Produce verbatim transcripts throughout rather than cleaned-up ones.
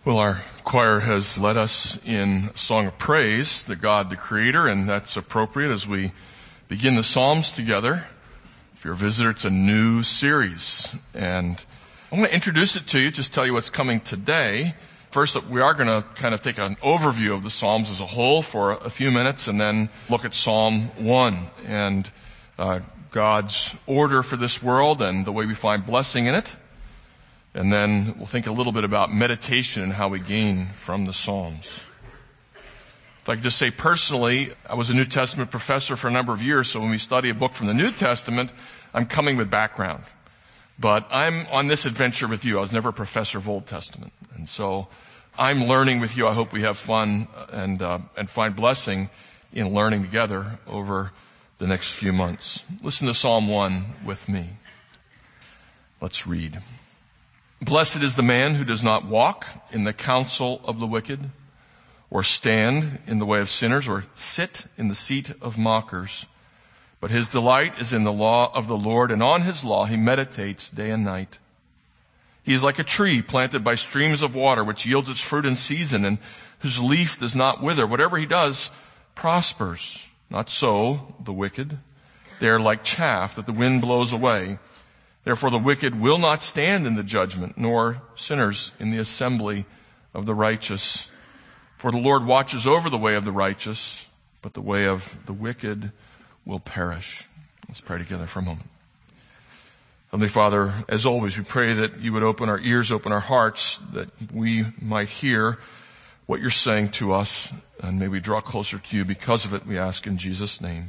Well, our choir has led us in a song of praise to God the Creator, and that's appropriate as we begin the Psalms together. If you're a visitor, it's a new series, and I'm going to introduce it to you, just tell you what's coming today. First, we are going to kind of take an overview of the Psalms as a whole for a few minutes, and then look at Psalm one and uh, God's order for this world and the way we find blessing in it. And then we'll think a little bit about meditation and how we gain from the Psalms. If I could just say personally, I was a New Testament professor for a number of years, so when we study a book from the New Testament, I'm coming with background. But I'm on this adventure with you. I was never a professor of Old Testament. And so I'm learning with you. I hope we have fun and, uh, and find blessing in learning together over the next few months. Listen to Psalm one with me. Let's read. Blessed is the man who does not walk in the counsel of the wicked, or stand in the way of sinners, or sit in the seat of mockers. But his delight is in the law of the Lord, and on his law he meditates day and night. He is like a tree planted by streams of water, which yields its fruit in season, and whose leaf does not wither. Whatever he does prospers. Not so the wicked. They are like chaff that the wind blows away. Therefore the wicked will not stand in the judgment, nor sinners in the assembly of the righteous. For the Lord watches over the way of the righteous, but the way of the wicked will perish. Let's pray together for a moment. Heavenly Father, as always, we pray that you would open our ears, open our hearts, that we might hear what you're saying to us, and may we draw closer to you because of it, we ask in Jesus' name.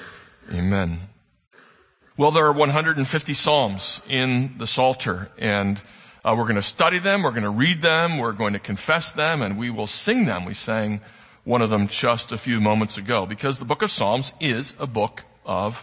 Amen. Well, there are one hundred fifty Psalms in the Psalter, and uh, we're going to study them, we're going to read them, we're going to confess them, and we will sing them. We sang one of them just a few moments ago, because the book of Psalms is a book of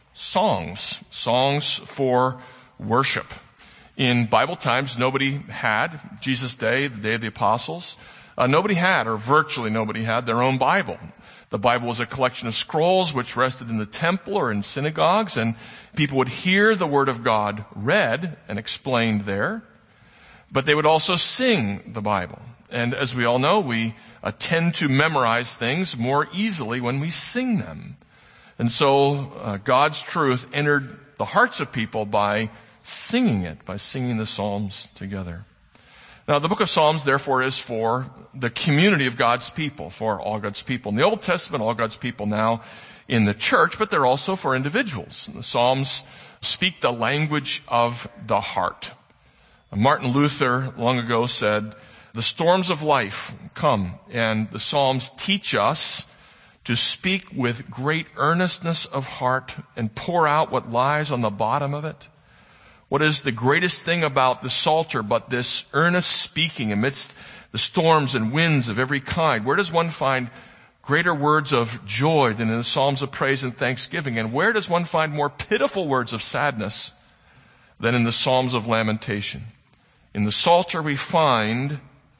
songs, songs for worship. In Bible times, nobody had, Jesus' day, the day of the apostles, uh, nobody had, or virtually nobody had, their own Bible. The Bible was a collection of scrolls which rested in the temple or in synagogues, and people would hear the Word of God read and explained there, but they would also sing the Bible. And as we all know, we uh, tend to memorize things more easily when we sing them. And so uh, God's truth entered the hearts of people by singing it, by singing the Psalms together. Now, the book of Psalms, therefore, is for the community of God's people, for all God's people in the Old Testament, all God's people now in the church, but they're also for individuals. The Psalms speak the language of the heart. Martin Luther long ago said, "The storms of life come, and the Psalms teach us to speak with great earnestness of heart and pour out what lies on the bottom of it." What is the greatest thing about the Psalter but this earnest speaking amidst the storms and winds of every kind? Where does one find greater words of joy than in the Psalms of praise and thanksgiving? And where does one find more pitiful words of sadness than in the Psalms of lamentation? In the Psalter we find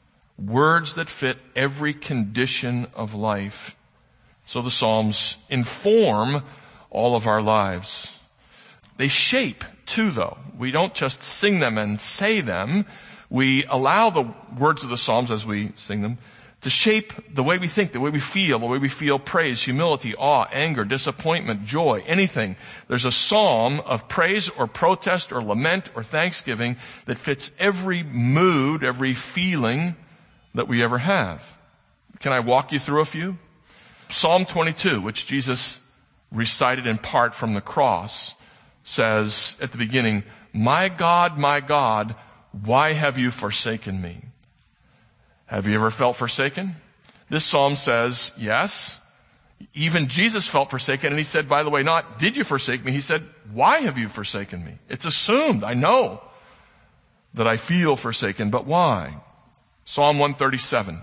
words that fit every condition of life. So the Psalms inform all of our lives. They shape too, though. We don't just sing them and say them. We allow the words of the Psalms as we sing them to shape the way we think, the way we feel, the way we feel praise, humility, awe, anger, disappointment, joy, anything. There's a psalm of praise or protest or lament or thanksgiving that fits every mood, every feeling that we ever have. Can I walk you through a few? Psalm twenty-two, which Jesus recited in part from the cross, says at the beginning, "My God, my God, why have you forsaken me?" Have you ever felt forsaken? This psalm says, yes. Even Jesus felt forsaken, and he said, by the way, not, "Did you forsake me?" He said, "Why have you forsaken me?" It's assumed, I know, that I feel forsaken, but why? Psalm one thirty-seven.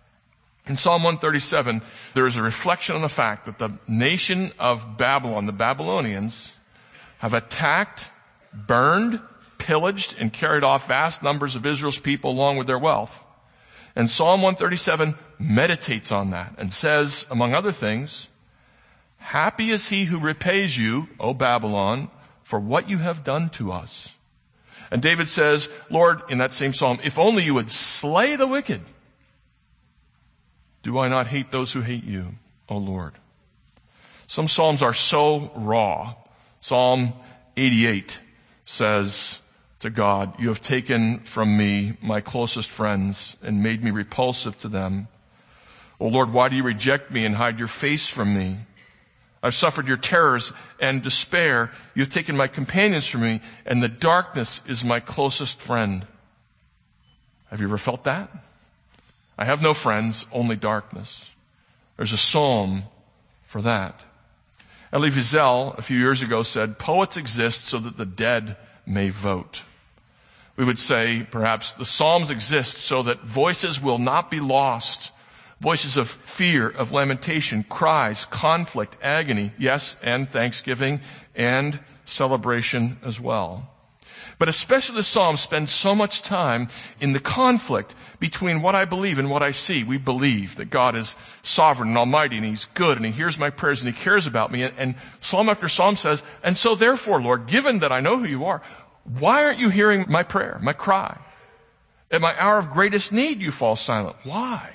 In Psalm one thirty-seven, there is a reflection on the fact that the nation of Babylon, the Babylonians, have attacked, burned, pillaged, and carried off vast numbers of Israel's people along with their wealth. And Psalm one thirty-seven meditates on that and says, among other things, "Happy is he who repays you, O Babylon, for what you have done to us." And David says, Lord, in that same psalm, if only you would slay the wicked. Do I not hate those who hate you, O Lord? Some psalms are so raw. Psalm eighty-eight says to God, you have taken from me my closest friends and made me repulsive to them. O Lord, why do you reject me and hide your face from me? I've suffered your terrors and despair. You've taken my companions from me, and the darkness is my closest friend. Have you ever felt that? I have no friends, only darkness. There's a psalm for that. Elie Wiesel, a few years ago, said, poets exist so that the dead may vote. We would say, perhaps, the Psalms exist so that voices will not be lost. Voices of fear, of lamentation, cries, conflict, agony, yes, and thanksgiving, and celebration as well. But especially the Psalms spend so much time in the conflict between what I believe and what I see. We believe that God is sovereign and almighty, and He's good, and He hears my prayers, and He cares about me. And, and Psalm after Psalm says, and so therefore, Lord, given that I know who you are, why aren't you hearing my prayer, my cry? At my hour of greatest need, you fall silent. Why?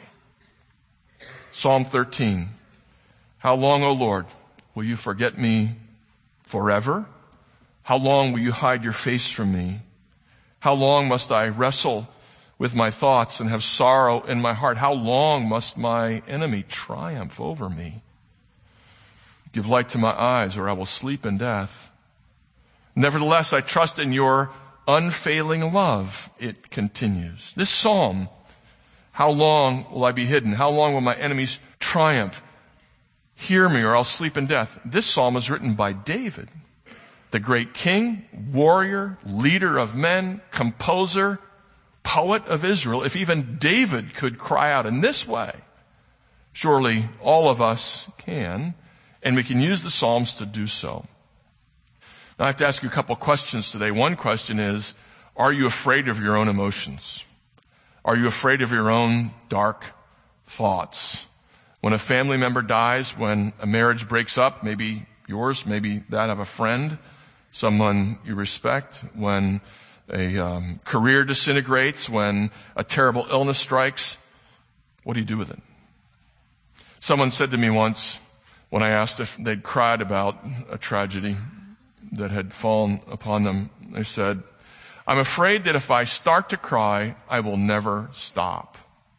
Psalm thirteen. How long, O Lord, will you forget me forever? How long will you hide your face from me? How long must I wrestle with my thoughts and have sorrow in my heart? How long must my enemy triumph over me? Give light to my eyes, or I will sleep in death. Nevertheless, I trust in your unfailing love, it continues. This psalm, how long will I be hidden? How long will my enemies triumph? Hear me, or I'll sleep in death. This psalm is written by David, the great king, warrior, leader of men, composer, poet of Israel. If even David could cry out in this way, surely all of us can, and we can use the Psalms to do so. Now, I have to ask you a couple questions today. One question is, are you afraid of your own emotions? Are you afraid of your own dark thoughts? When a family member dies, when a marriage breaks up, maybe yours, maybe that of a friend, someone you respect, when a um, career disintegrates, when a terrible illness strikes, what do you do with it? Someone said to me once, when I asked if they'd cried about a tragedy that had fallen upon them, they said, I'm afraid that if I start to cry, I will never stop.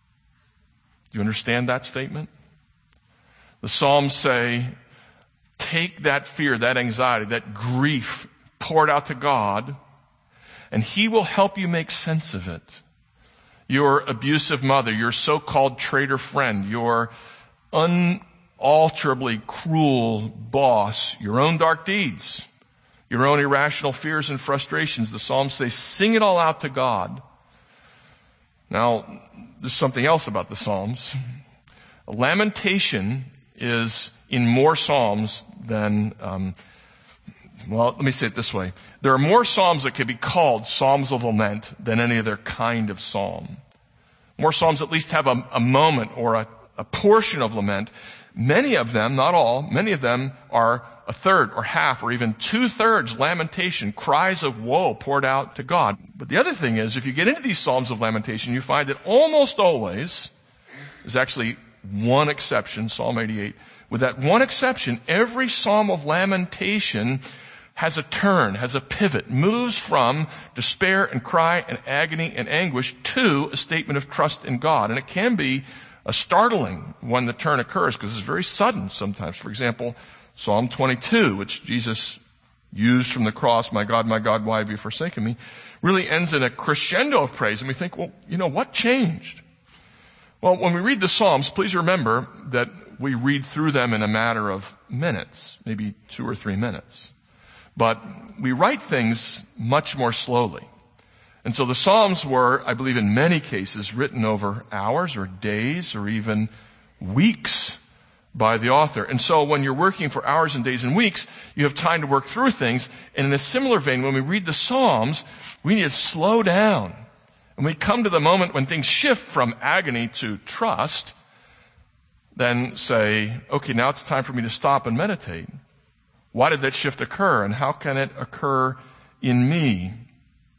Do you understand that statement? The Psalms say, take that fear, that anxiety, that grief, pour it out to God, and He will help you make sense of it. Your abusive mother, your so-called traitor friend, your unalterably cruel boss, your own dark deeds, your own irrational fears and frustrations. The Psalms say, sing it all out to God. Now, there's something else about the Psalms. Lamentation is in more Psalms than, um, well, let me say it this way. There are more Psalms that could be called Psalms of Lament than any other kind of Psalm. More Psalms at least have a, a moment or a, a portion of lament. Many of them, not all, many of them are a third or half or even two-thirds lamentation, cries of woe poured out to God. But the other thing is, if you get into these Psalms of lamentation, you find that almost always, there's actually one exception, Psalm eighty-eight. With that one exception, every Psalm of lamentation has a turn, has a pivot, moves from despair and cry and agony and anguish to a statement of trust in God. And it can be a startling when the turn occurs because it's very sudden sometimes. For example, Psalm twenty-two, which Jesus used from the cross, my God, my God, why have you forsaken me, really ends in a crescendo of praise. And we think, well, you know, what changed? Well, when we read the Psalms, please remember that we read through them in a matter of minutes, maybe two or three minutes. But we write things much more slowly. And so the Psalms were, I believe in many cases, written over hours or days or even weeks by the author. And so when you're working for hours and days and weeks, you have time to work through things. And in a similar vein, when we read the Psalms, we need to slow down. And we come to the moment when things shift from agony to trust, then say, okay, now it's time for me to stop and meditate. Why did that shift occur, and how can it occur in me?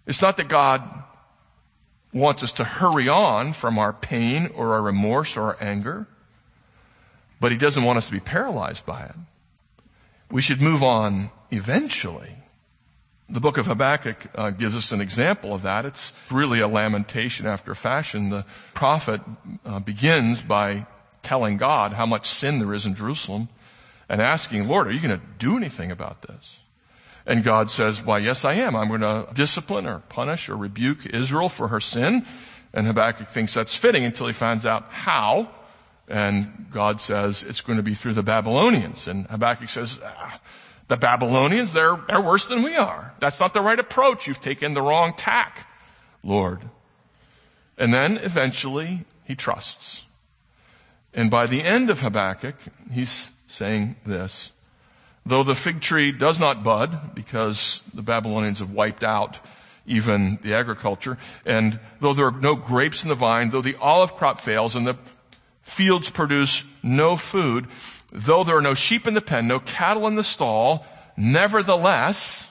It's not that God wants us to hurry on from our pain or our remorse or our anger, but he doesn't want us to be paralyzed by it. We should move on eventually. The book of Habakkuk uh, gives us an example of that. It's really a lamentation after a fashion. The prophet uh, begins by telling God how much sin there is in Jerusalem and asking, Lord, are you going to do anything about this? And God says, why, yes, I am. I'm going to discipline or punish or rebuke Israel for her sin. And Habakkuk thinks that's fitting until he finds out how. And God says it's going to be through the Babylonians. And Habakkuk says, ah, the Babylonians, they're, they're worse than we are. That's not the right approach. You've taken the wrong tack, Lord. And then eventually he trusts. And by the end of Habakkuk, he's saying this: though the fig tree does not bud, because the Babylonians have wiped out even the agriculture, and though there are no grapes in the vine, though the olive crop fails, and the fields produce no food, though there are no sheep in the pen, no cattle in the stall, nevertheless,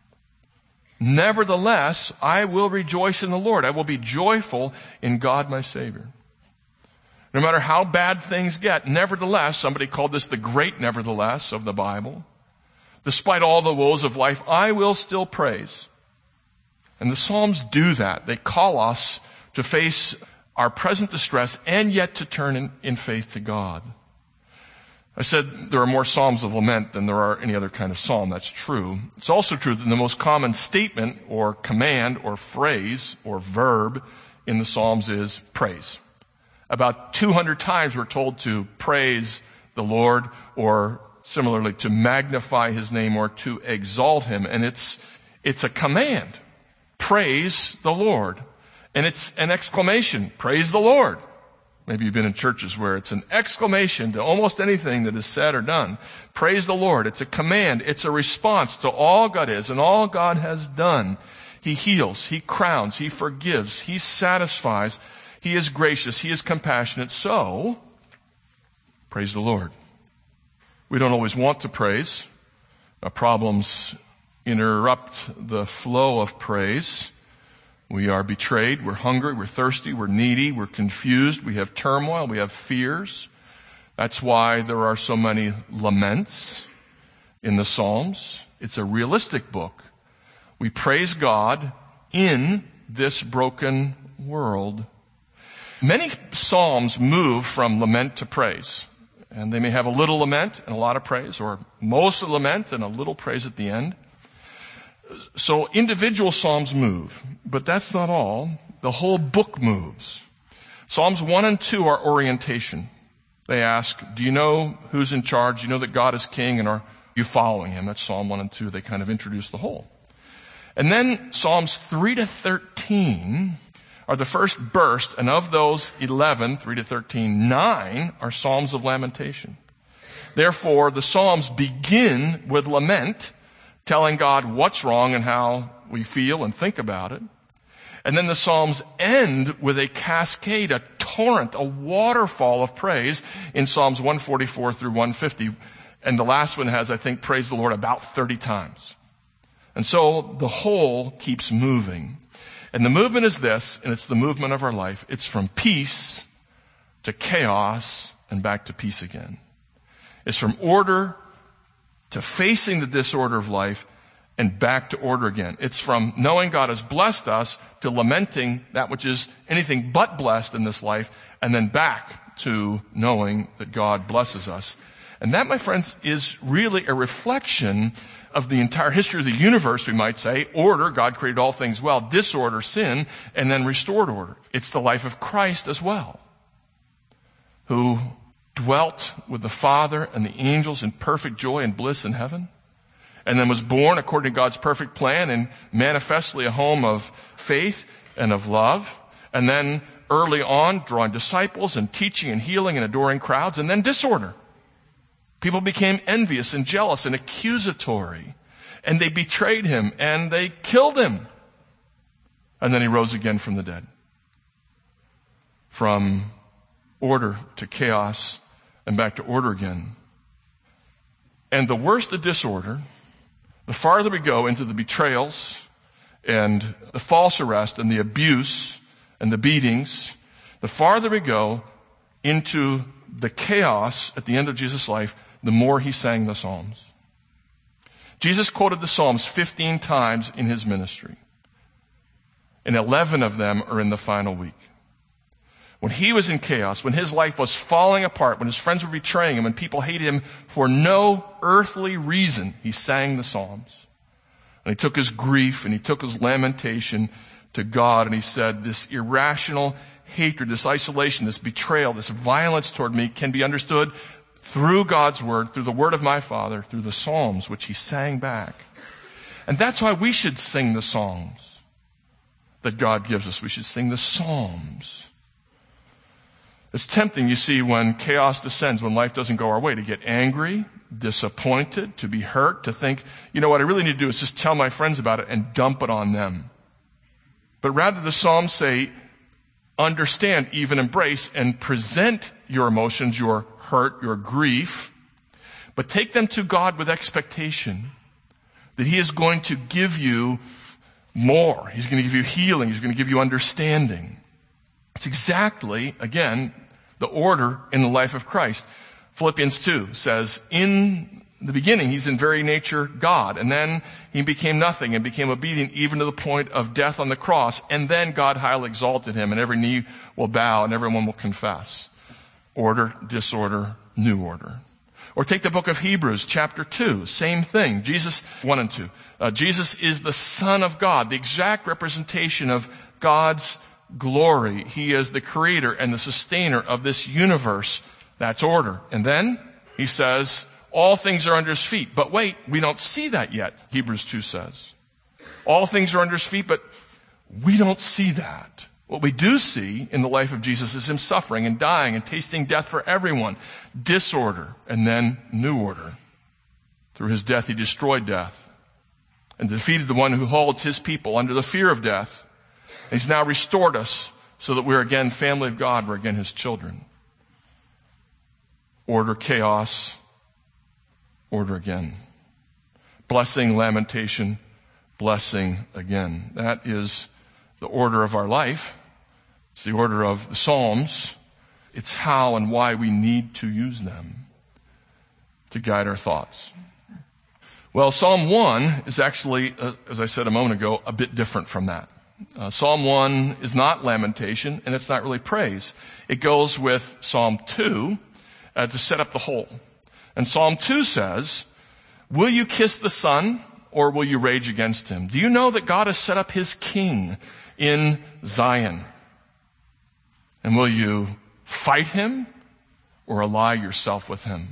nevertheless, I will rejoice in the Lord. I will be joyful in God my Savior. No matter how bad things get, nevertheless, somebody called this the great nevertheless of the Bible. Despite all the woes of life, I will still praise. And the Psalms do that. They call us to face our present distress and yet to turn in, in faith to God. I said there are more Psalms of lament than there are any other kind of psalm. That's true. It's also true that the most common statement or command or phrase or verb in the Psalms is praise. About two hundred times we're told to praise the Lord, or similarly to magnify his name or to exalt him. And it's, it's a command. Praise the Lord. And it's an exclamation. Praise the Lord. Maybe you've been in churches where it's an exclamation to almost anything that is said or done. Praise the Lord. It's a command. It's a response to all God is and all God has done. He heals. He crowns. He forgives. He satisfies. He is gracious. He is compassionate. So, praise the Lord. We don't always want to praise. Our problems interrupt the flow of praise. We are betrayed, we're hungry, we're thirsty, we're needy, we're confused, we have turmoil, we have fears. That's why there are so many laments in the Psalms. It's a realistic book. We praise God in this broken world. Many Psalms move from lament to praise. And they may have a little lament and a lot of praise, or most lament and a little praise at the end. So individual Psalms move, but that's not all. The whole book moves. Psalms one and two are orientation. They ask, do you know who's in charge? Do you know that God is king, and are you following him? That's Psalm one and two. They kind of introduce the whole. And then Psalms three to thirteen are the first burst, and of those eleven, three to thirteen, nine are Psalms of lamentation. Therefore, the Psalms begin with lament, telling God what's wrong and how we feel and think about it. And then the Psalms end with a cascade, a torrent, a waterfall of praise in Psalms one forty-four through one fifty. And the last one has, I think, praise the Lord about thirty times. And so the whole keeps moving. And the movement is this, and it's the movement of our life. It's from peace to chaos and back to peace again. It's from order to facing the disorder of life and back to order again. It's from knowing God has blessed us to lamenting that which is anything but blessed in this life, and then back to knowing that God blesses us. And that, my friends, is really a reflection of the entire history of the universe, we might say. Order, God created all things well. Disorder, sin, and then restored order. It's the life of Christ as well, who dwelt with the Father and the angels in perfect joy and bliss in heaven, and then was born according to God's perfect plan in manifestly a home of faith and of love, and then early on drawing disciples and teaching and healing and adoring crowds, and then disorder. People became envious and jealous and accusatory, and they betrayed him and they killed him. And then he rose again from the dead. From order to chaos and back to order again. And the worse the disorder, the farther we go into the betrayals and the false arrest and the abuse and the beatings, the farther we go into the chaos at the end of Jesus' life, the more he sang the Psalms. Jesus quoted the Psalms fifteen times in his ministry, and eleven of them are in the final week. When he was in chaos, when his life was falling apart, when his friends were betraying him, and people hated him for no earthly reason, he sang the Psalms. And he took his grief and he took his lamentation to God, and he said, this irrational hatred, this isolation, this betrayal, this violence toward me can be understood through God's word, through the word of my Father, through the Psalms, which he sang back. And that's why we should sing the songs that God gives us. We should sing the Psalms. It's tempting, you see, when chaos descends, when life doesn't go our way, to get angry, disappointed, to be hurt, to think, you know what I really need to do is just tell my friends about it and dump it on them. But rather the Psalms say, understand, even embrace, and present your emotions, your hurt, your grief, but take them to God with expectation that he is going to give you more. He's going to give you healing. He's going to give you understanding. It's exactly, again, the order in the life of Christ. Philippians two says, in the beginning, he's in very nature God, and then he became nothing and became obedient even to the point of death on the cross, and then God highly exalted him, and every knee will bow and everyone will confess. Order, disorder, new order. Or take the book of Hebrews, chapter two, same thing. Jesus, one and two. Uh, Jesus is the Son of God, the exact representation of God's glory. He is the creator and the sustainer of this universe. That's order. And then he says, all things are under his feet. But wait, we don't see that yet, Hebrews two says. All things are under his feet, but we don't see that. What we do see in the life of Jesus is him suffering and dying and tasting death for everyone. Disorder and then new order. Through his death, he destroyed death and defeated the one who holds his people under the fear of death. And he's now restored us so that we're again family of God. We're again his children. Order, chaos, order again. Blessing, lamentation, blessing again. That is the order of our life. It's the order of the Psalms. It's how and why we need to use them to guide our thoughts. Well, Psalm one is actually, uh, as I said a moment ago, a bit different from that. Uh, Psalm one is not lamentation, and it's not really praise. It goes with Psalm two uh, to set up the whole. And Psalm two says, will you kiss the Son, or will you rage against him? Do you know that God has set up his king in Zion? And will you fight him, or ally yourself with him?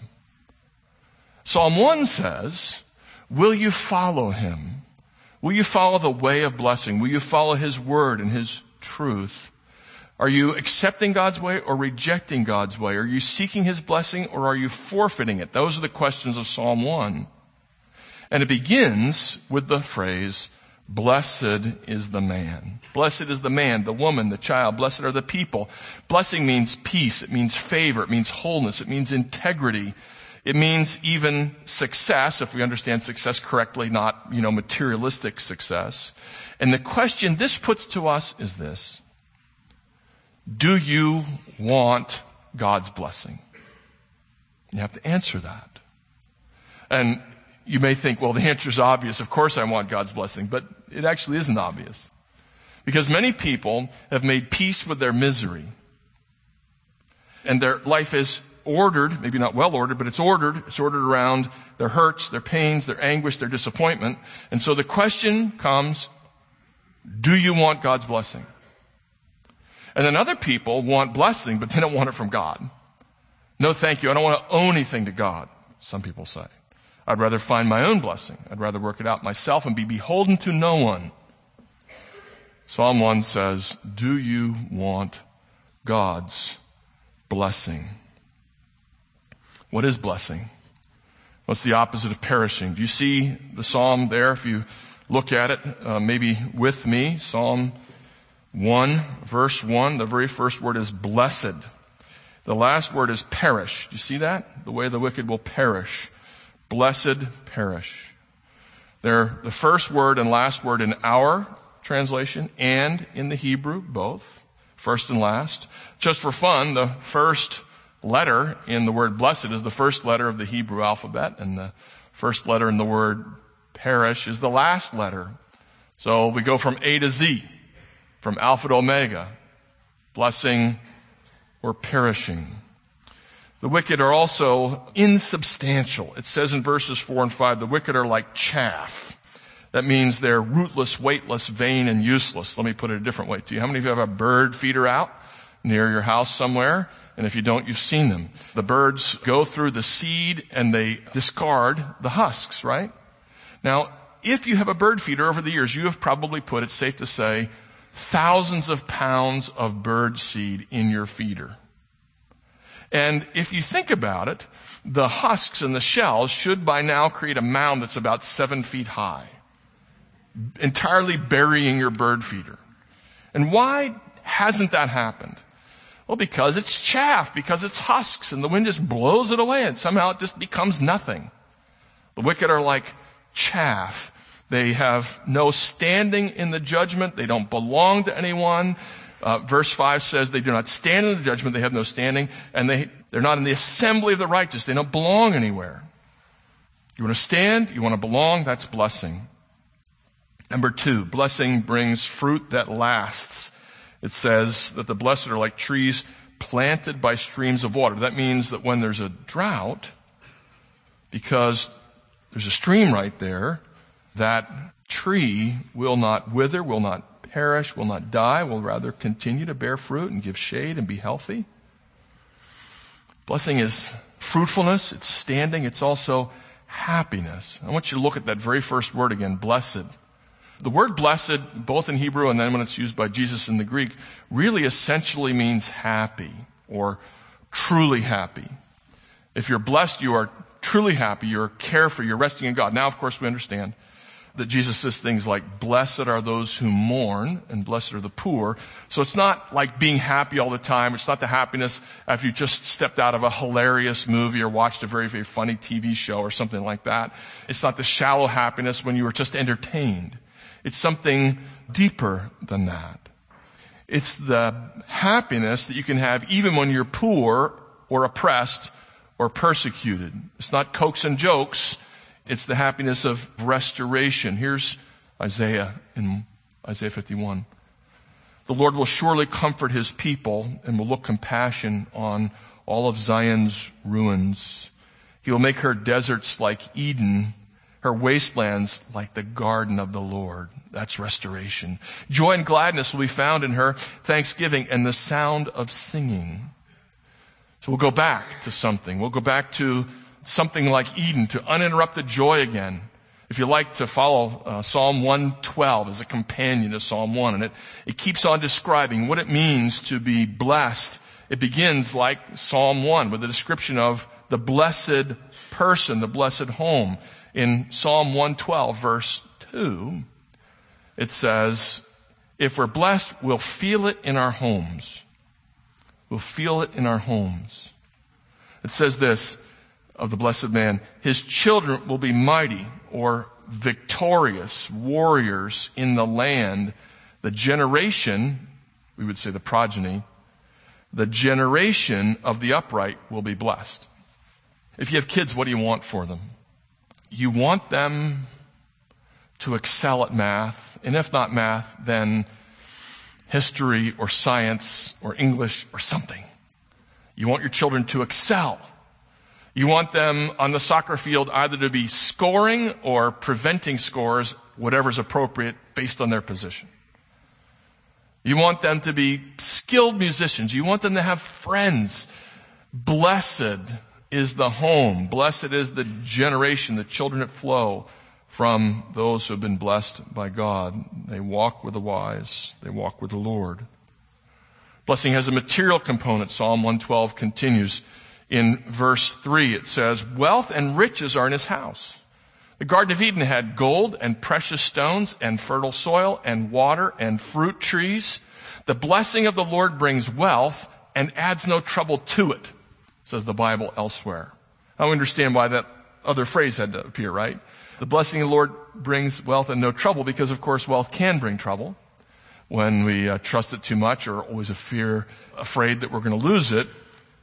Psalm one says, will you follow him? Will you follow the way of blessing? Will you follow his word and his truth? Are you accepting God's way or rejecting God's way? Are you seeking his blessing or are you forfeiting it? Those are the questions of Psalm one. And it begins with the phrase, blessed is the man. Blessed is the man, the woman, the child. Blessed are the people. Blessing means peace. It means favor. It means wholeness. It means integrity. It means even success, if we understand success correctly, not, you know, materialistic success. And the question this puts to us is this: do you want God's blessing? You have to answer that. And you may think, well, the answer is obvious. Of course I want God's blessing. But it actually isn't obvious. Because many people have made peace with their misery. And their life is ordered, maybe not well ordered, but it's ordered. It's ordered around their hurts, their pains, their anguish, their disappointment. And so the question comes, do you want God's blessing? And then other people want blessing, but they don't want it from God. No, thank you. I don't want to owe anything to God, some people say. I'd rather find my own blessing. I'd rather work it out myself and be beholden to no one. Psalm one says, do you want God's blessing? What is blessing? What's the opposite of perishing? Do you see the psalm there? If you look at it, uh, maybe with me, Psalm one, verse one, the very first word is blessed. The last word is perish. Do you see that? The way the wicked will perish. Blessed perish. They're the first word and last word in our translation and in the Hebrew, both, first and last. Just for fun, the first letter in the word blessed is the first letter of the Hebrew alphabet, and the first letter in the word perish is the last letter. So we go from A to Z, from Alpha to Omega, blessing or perishing. The wicked are also insubstantial. It says in verses four and five, the wicked are like chaff. That means they're rootless, weightless, vain, and useless. Let me put it a different way to you. How many of you have a bird feeder out near your house somewhere? And if you don't, you've seen them. The birds go through the seed and they discard the husks, right? Now, if you have a bird feeder over the years, you have probably put, it's safe to say, thousands of pounds of bird seed in your feeder. And if you think about it, the husks and the shells should by now create a mound that's about seven feet high, entirely burying your bird feeder. And why hasn't that happened? Well, because it's chaff, because it's husks, and the wind just blows it away, and somehow it just becomes nothing. The wicked are like chaff. They have no standing in the judgment. They don't belong to anyone. Uh, verse five says they do not stand in the judgment. They have no standing. And they, they're not in the assembly of the righteous. They don't belong anywhere. You want to stand? You want to belong? That's blessing. Number two, blessing brings fruit that lasts. It says that the blessed are like trees planted by streams of water. That means that when there's a drought, because there's a stream right there, that tree will not wither, will not perish, will not die, will rather continue to bear fruit and give shade and be healthy. Blessing is fruitfulness, it's standing, it's also happiness. I want you to look at that very first word again, blessed. The word blessed, both in Hebrew and then when it's used by Jesus in the Greek, really essentially means happy or truly happy. If you're blessed, you are truly happy, you're carefree, you're resting in God. Now, of course, we understand that Jesus says things like, blessed are those who mourn, and blessed are the poor. So it's not like being happy all the time. It's not the happiness after you just stepped out of a hilarious movie or watched a very, very funny T V show or something like that. It's not the shallow happiness when you were just entertained. It's something deeper than that. It's the happiness that you can have even when you're poor or oppressed or persecuted. It's not cokes and jokes. It's the happiness of restoration. Here's Isaiah in Isaiah fifty-one. The Lord will surely comfort his people and will look compassion on all of Zion's ruins. He will make her deserts like Eden, her wastelands like the garden of the Lord. That's restoration. Joy and gladness will be found in her, thanksgiving and the sound of singing. So we'll go back to something. We'll go back to something like Eden, to uninterrupted joy again. If you like to follow uh, Psalm one twelve as a companion to Psalm one, and it, it keeps on describing what it means to be blessed. It begins like Psalm one with a description of the blessed person, the blessed home. In Psalm one twelve, verse two, it says, if we're blessed, we'll feel it in our homes. We'll feel it in our homes. It says this of the blessed man, his children will be mighty or victorious warriors in the land. The generation, we would say the progeny, the generation of the upright will be blessed. If you have kids, what do you want for them? You want them to excel at math, and if not math, then history or science or English or something. You want your children to excel. You want them on the soccer field either to be scoring or preventing scores, whatever's appropriate based on their position. You want them to be skilled musicians. You want them to have friends. Blessed is the home. Blessed is the generation, the children that flow from those who have been blessed by God. They walk with the wise. They walk with the Lord. Blessing has a material component. Psalm one twelve continues. In verse three, it says, wealth and riches are in his house. The Garden of Eden had gold and precious stones and fertile soil and water and fruit trees. The blessing of the Lord brings wealth and adds no trouble to it, says the Bible elsewhere. I understand why that other phrase had to appear, right? The blessing of the Lord brings wealth and no trouble because, of course, wealth can bring trouble when we uh, trust it too much or always a fear, afraid that we're going to lose it.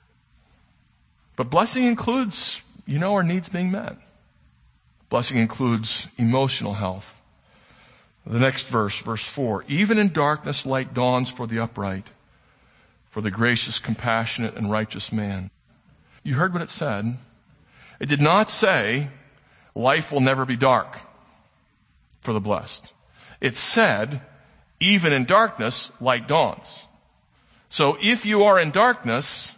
But blessing includes, you know, our needs being met. Blessing includes emotional health. The next verse, verse four, even in darkness light dawns for the upright, for the gracious, compassionate, and righteous man. You heard what it said. It did not say life will never be dark for the blessed. It said, even in darkness, light dawns. So if you are in darkness,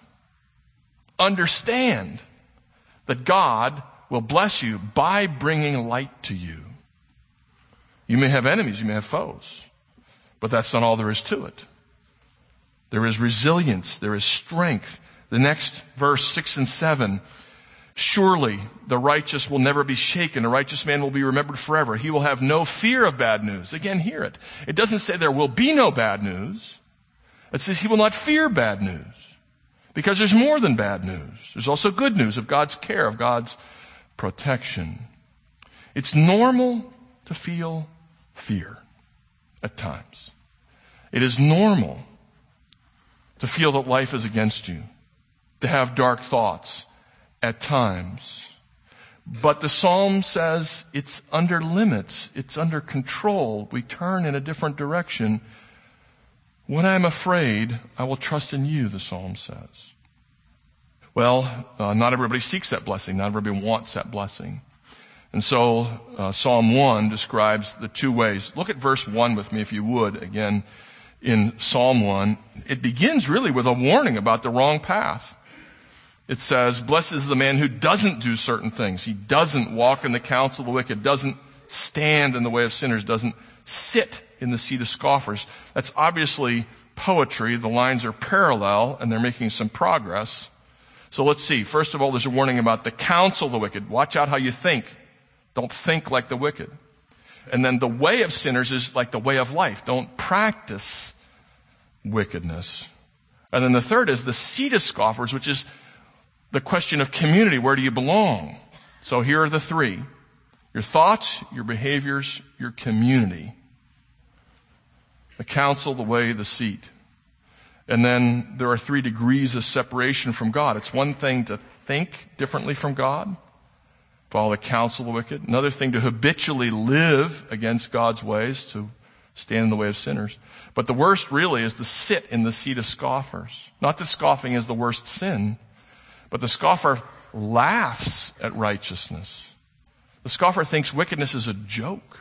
understand that God will bless you by bringing light to you. You may have enemies, you may have foes, but that's not all there is to it. There is resilience, there is strength. The next verse, six and seven, surely the righteous will never be shaken. A righteous man will be remembered forever. He will have no fear of bad news. Again, hear it. It doesn't say there will be no bad news. It says he will not fear bad news. Because there's more than bad news. There's also good news of God's care, of God's protection. It's normal to feel fear at times. It is normal to feel that life is against you, to have dark thoughts at times. But the psalm says it's under limits, it's under control. We turn in a different direction. When I'm afraid, I will trust in you, the psalm says. Well, uh, not everybody seeks that blessing. Not everybody wants that blessing. And so uh, Psalm one describes the two ways. Look at verse one with me, if you would, again, in Psalm one. It begins really with a warning about the wrong path. It says, blessed is the man who doesn't do certain things. He doesn't walk in the counsel of the wicked, doesn't stand in the way of sinners, doesn't sit in the seat of scoffers. That's obviously poetry. The lines are parallel, and they're making some progress. So let's see. First of all, there's a warning about the counsel of the wicked. Watch out how you think. Don't think like the wicked. And then the way of sinners is like the way of life. Don't practice wickedness. And then the third is the seat of scoffers, which is the question of community. Where do you belong? So here are the three. Your thoughts, your behaviors, your community. The counsel, the way, the seat. And then there are three degrees of separation from God. It's one thing to think differently from God, follow the counsel of the wicked. Another thing to habitually live against God's ways, to stand in the way of sinners. But the worst really is to sit in the seat of scoffers. Not that scoffing is the worst sin, but the scoffer laughs at righteousness. The scoffer thinks wickedness is a joke.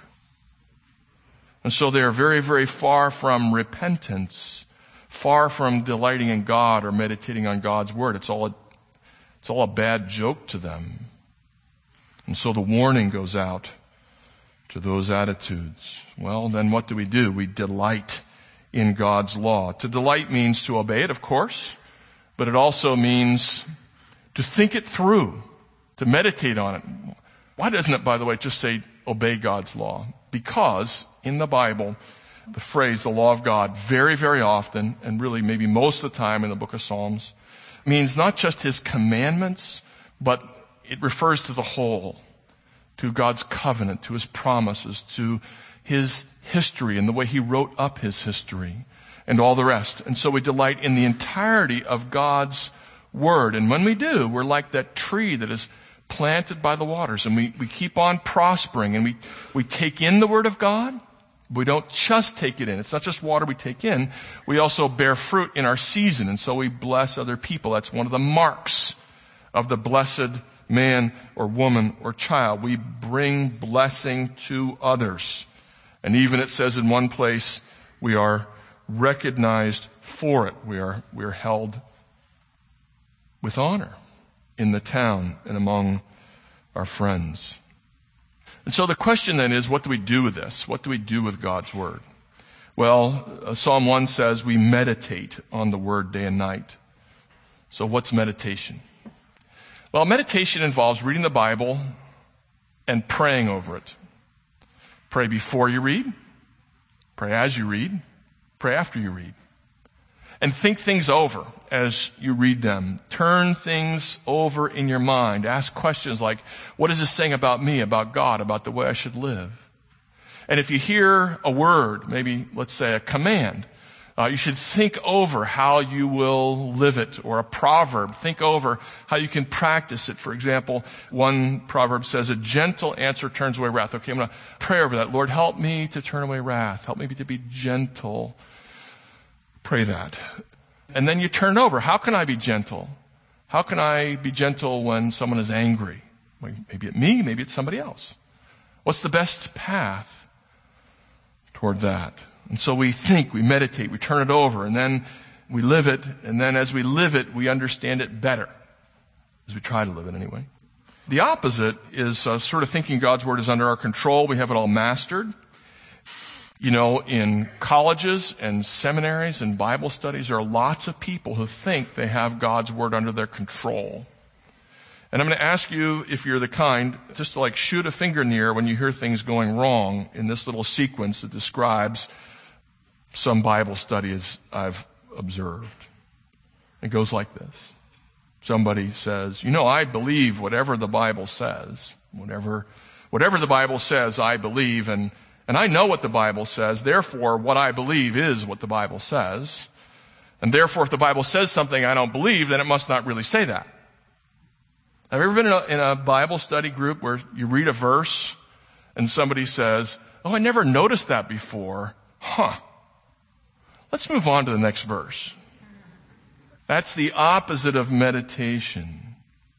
And so they are very, very far from repentance, far from delighting in God or meditating on God's word. It's all a, it's all a bad joke to them. And so the warning goes out to those attitudes. Well, then what do we do? We delight in God's law. To delight means to obey it, of course, but it also means to think it through, to meditate on it. Why doesn't it, by the way, just say obey God's law? Because in the Bible, the phrase, the law of God, very, very often, and really maybe most of the time in the book of Psalms, means not just his commandments, but it refers to the whole, to God's covenant, to his promises, to his history and the way he wrote up his history and all the rest. And so we delight in the entirety of God's word. And when we do, we're like that tree that is planted by the waters, and we, we keep on prospering, and we, we take in the word of God. We don't just take it in. It's not just water we take in. We also bear fruit in our season, and so we bless other people. That's one of the marks of the blessed man or woman or child. We bring blessing to others. And even it says in one place, we are recognized for it. We are, we are held with honor in the town and among our friends. And so the question then is, what do we do with this? What do we do with God's word? Well, uh, Psalm one says we meditate on the word day and night. So what's meditation? Well, meditation involves reading the Bible and praying over it. Pray before you read, pray as you read, pray after you read. And think things over as you read them. Turn things over in your mind. Ask questions like, what is this saying about me, about God, about the way I should live? And if you hear a word, maybe let's say a command, uh, you should think over how you will live it, or a proverb. Think over how you can practice it. For example, one proverb says, a gentle answer turns away wrath. Okay, I'm going to pray over that. Lord, help me to turn away wrath. Help me to be gentle. Pray that. And then you turn it over. How can I be gentle? How can I be gentle when someone is angry? Maybe at me, maybe it's somebody else. What's the best path toward that? And so we think, we meditate, we turn it over, and then we live it, and then as we live it, we understand it better. As we try to live it anyway. The opposite is uh, sort of thinking God's Word is under our control. We have it all mastered. You know, in colleges and seminaries and Bible studies, there are lots of people who think they have God's Word under their control. And I'm going to ask you, if you're the kind, just to like shoot a finger in the air when you hear things going wrong in this little sequence that describes some Bible studies I've observed. It goes like this. Somebody says, you know, I believe whatever the Bible says. Whatever, whatever the Bible says, I believe, and And I know what the Bible says, therefore what I believe is what the Bible says. And therefore if the Bible says something I don't believe, then it must not really say that. Have you ever been in a, in a Bible study group where you read a verse and somebody says, oh, I never noticed that before. Huh. Let's move on to the next verse. That's the opposite of meditation.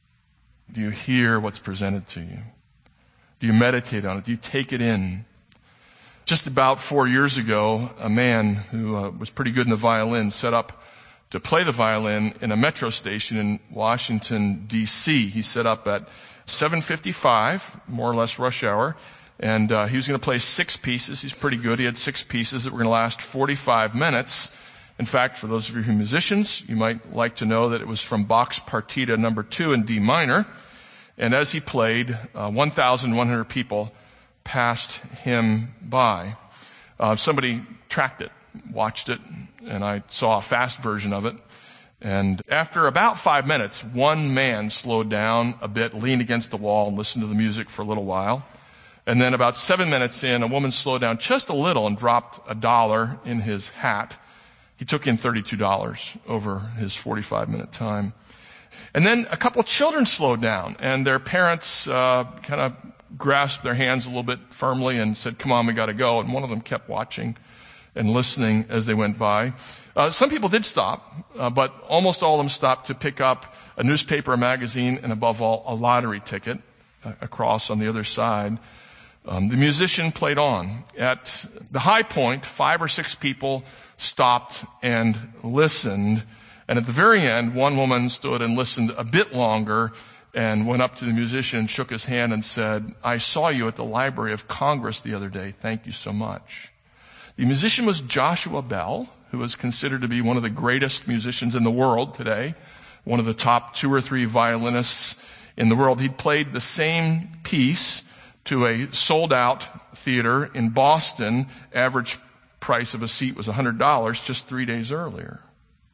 Do you hear what's presented to you? Do you meditate on it? Do you take it in? Just about four years ago, a man who uh, was pretty good in the violin set up to play the violin in a metro station in Washington, D C He set up at seven fifty-five, more or less rush hour, and uh, he was going to play six pieces. He's pretty good. He had six pieces that were going to last forty-five minutes. In fact, for those of you who are musicians, you might like to know that it was from Bach's Partita number two in D minor. And as he played, uh, one thousand one hundred people passed him by. Uh, somebody tracked it, watched it, and I saw a fast version of it. And after about five minutes, one man slowed down a bit, leaned against the wall, and listened to the music for a little while. And then about seven minutes in, a woman slowed down just a little and dropped a dollar in his hat. He took in thirty-two dollars over his forty-five minute time. And then a couple of children slowed down, and their parents uh, kind of grasped their hands a little bit firmly and said, come on, we got to go. And one of them kept watching and listening as they went by. Uh, some people did stop, uh, but almost all of them stopped to pick up a newspaper, a magazine, and above all, a lottery ticket uh, across on the other side. Um, the musician played on. At the high point, five or six people stopped and listened. And at the very end, one woman stood and listened a bit longer and went up to the musician and shook his hand and said, I saw you at the Library of Congress the other day. Thank you so much. The musician was Joshua Bell, who is considered to be one of the greatest musicians in the world today, one of the top two or three violinists in the world. He'd played the same piece to a sold-out theater in Boston. Average price of a seat was one hundred dollars just three days earlier.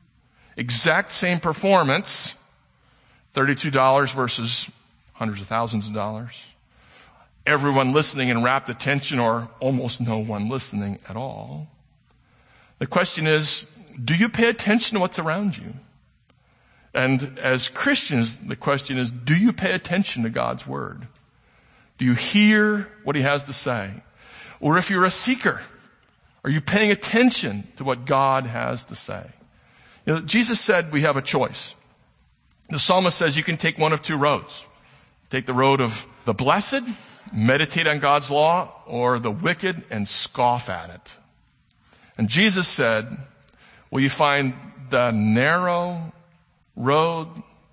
Exact same performance, thirty-two dollars versus hundreds of thousands of dollars. Everyone listening in rapt attention, or almost no one listening at all. The question is, do you pay attention to what's around you? And as Christians, the question is, do you pay attention to God's Word? Do you hear what He has to say? Or if you're a seeker, are you paying attention to what God has to say? You know, Jesus said we have a choice. The psalmist says you can take one of two roads. Take the road of the blessed, meditate on God's law, or the wicked and scoff at it. And Jesus said, will you find the narrow road,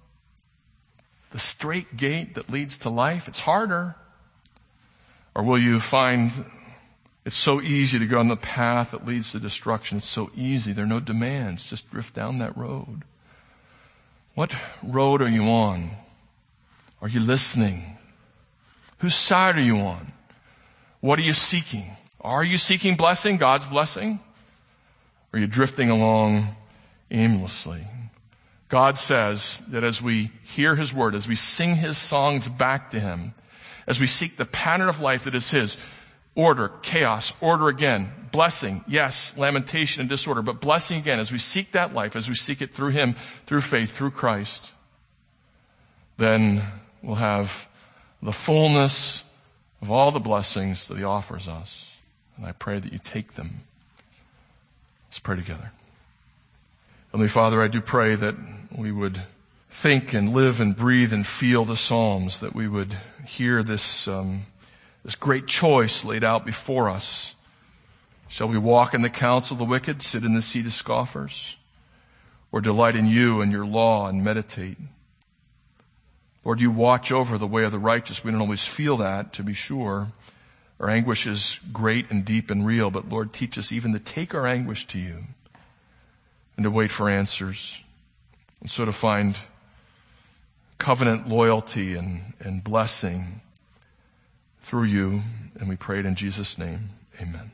the straight gate that leads to life? It's harder. Or will you find it's so easy to go on the path that leads to destruction? It's so easy. There are no demands. Just drift down that road. What road are you on? Are you listening? Whose side are you on? What are you seeking? Are you seeking blessing, God's blessing? Or are you drifting along aimlessly. God says that as we hear his word, as we sing his songs back to him, as we seek the pattern of life that is his, order, chaos, order again, blessing, yes, lamentation and disorder, but blessing again, as we seek that life, as we seek it through him, through faith, through Christ, then we'll have the fullness of all the blessings that he offers us. And I pray that you take them. Let's pray together. Heavenly Father, I do pray that we would think and live and breathe and feel the Psalms, that we would hear this, um, this great choice laid out before us. Shall we walk in the counsel of the wicked, sit in the seat of scoffers, or delight in you and your law and meditate? Lord, you watch over the way of the righteous. We don't always feel that, to be sure. Our anguish is great and deep and real, but Lord, teach us even to take our anguish to you and to wait for answers, and so to find covenant loyalty and, and blessing through you. And we pray it in Jesus' name. Amen.